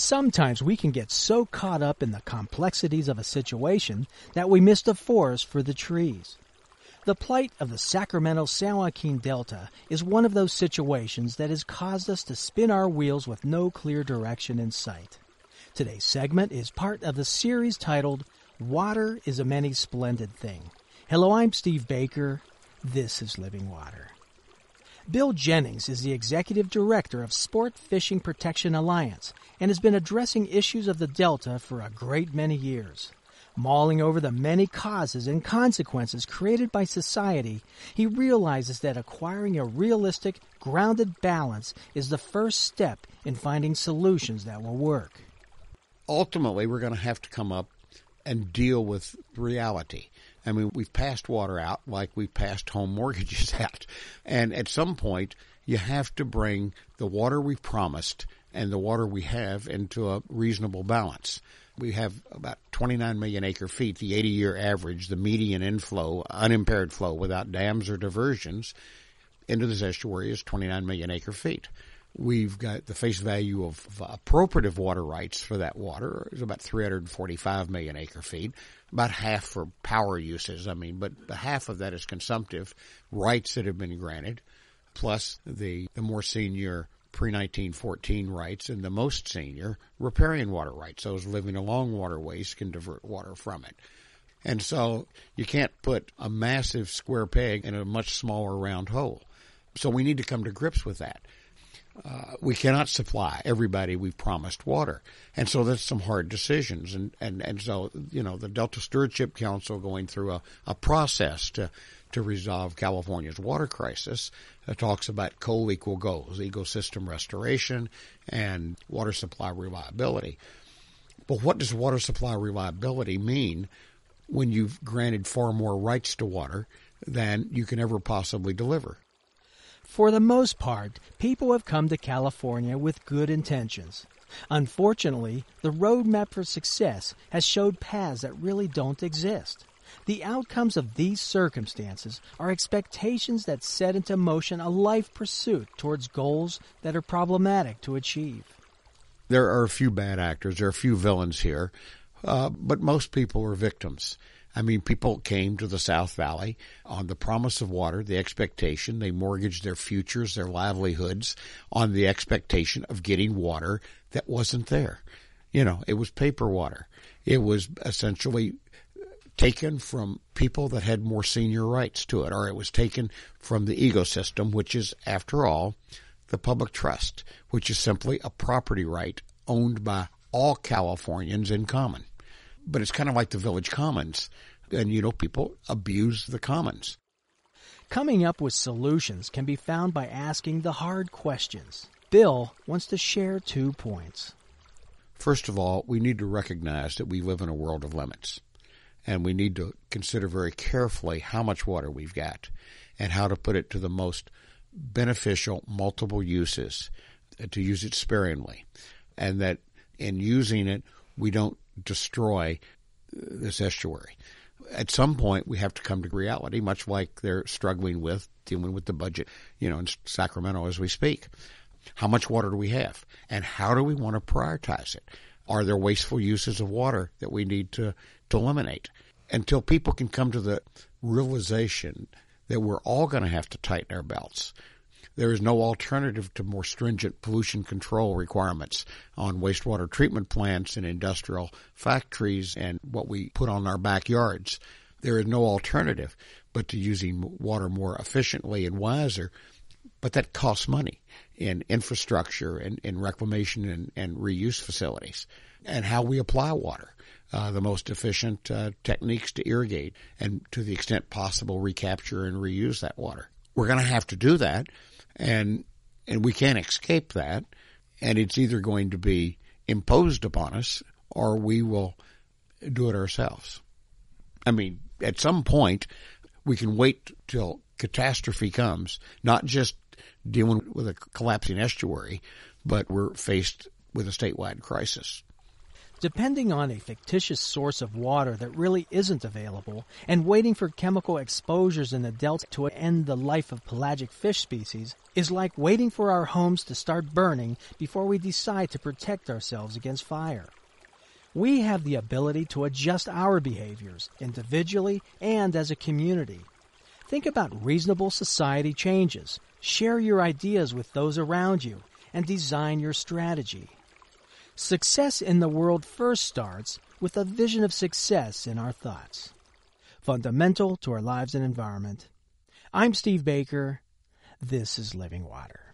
Sometimes we can get so caught up in the complexities of a situation that we miss the forest for the trees. The plight of the Sacramento-San Joaquin Delta is one of those situations that has caused us to spin our wheels with no clear direction in sight. Today's segment is part of the series titled, Water is a Many Splendid Thing. Hello, I'm Steve Baker. This is Living Water. Bill Jennings is the Executive Director of Sport Fishing Protection Alliance and has been addressing issues of the Delta for a great many years. Mulling over the many causes and consequences created by society, he realizes that acquiring a realistic, grounded balance is the first step in finding solutions that will work. Ultimately, we're going to have to come up and deal with reality. I mean, we've passed water out like we've passed home mortgages out. And at some point, you have to bring the water we've promised and the water we have into a reasonable balance. We have about 29 million acre feet, the 80-year average, the median inflow, unimpaired flow without dams or diversions into this estuary is 29 million acre feet. We've got the face value of appropriative water rights for that water is about 345 million acre feet, about half for power uses. But half of that is consumptive rights that have been granted, plus the more senior pre-1914 rights and the most senior riparian water rights. Those living along waterways can divert water from it. And so you can't put a massive square peg in a much smaller round hole. So we need to come to grips with that. We cannot supply everybody we've promised water. And so that's some hard decisions. And so, the Delta Stewardship Council going through a process to resolve California's water crisis talks about co-equal goals, ecosystem restoration and water supply reliability. But what does water supply reliability mean when you've granted far more rights to water than you can ever possibly deliver? For the most part, people have come to California with good intentions. Unfortunately, the roadmap for success has showed paths that really don't exist. The outcomes of these circumstances are expectations that set into motion a life pursuit towards goals that are problematic to achieve. There are a few bad actors, there are a few villains here, but most people are victims. People came to the South Valley on the promise of water, the expectation. They mortgaged their futures, their livelihoods on the expectation of getting water that wasn't there. It was paper water. It was essentially taken from people that had more senior rights to it, or it was taken from the ecosystem, which is, after all, the public trust, which is simply a property right owned by all Californians in common. But it's kind of like the village commons. And, people abuse the commons. Coming up with solutions can be found by asking the hard questions. Bill wants to share 2 points. First of all, we need to recognize that we live in a world of limits. And we need to consider very carefully how much water we've got and how to put it to the most beneficial multiple uses, to use it sparingly. And that in using it, we don't destroy this estuary. At some point, we have to come to reality, much like they're struggling with dealing with the budget, in Sacramento as we speak. How much water do we have? And how do we want to prioritize it? Are there wasteful uses of water that we need to eliminate? Until people can come to the realization that we're all going to have to tighten our belts. There is no alternative to more stringent pollution control requirements on wastewater treatment plants and industrial factories and what we put on our backyards. There is no alternative but to using water more efficiently and wiser, but that costs money in infrastructure and in reclamation and reuse facilities. And how we apply water, the most efficient techniques to irrigate and to the extent possible recapture and reuse that water. We're going to have to do that. And we can't escape that, and it's either going to be imposed upon us or we will do it ourselves. At some point, we can wait till catastrophe comes, not just dealing with a collapsing estuary, but we're faced with a statewide crisis. Depending on a fictitious source of water that really isn't available, and waiting for chemical exposures in the delta to end the life of pelagic fish species, is like waiting for our homes to start burning before we decide to protect ourselves against fire. We have the ability to adjust our behaviors, individually and as a community. Think about reasonable society changes, share your ideas with those around you, and design your strategy. Success in the world first starts with a vision of success in our thoughts, fundamental to our lives and environment. I'm Steve Baker. This is Living Water.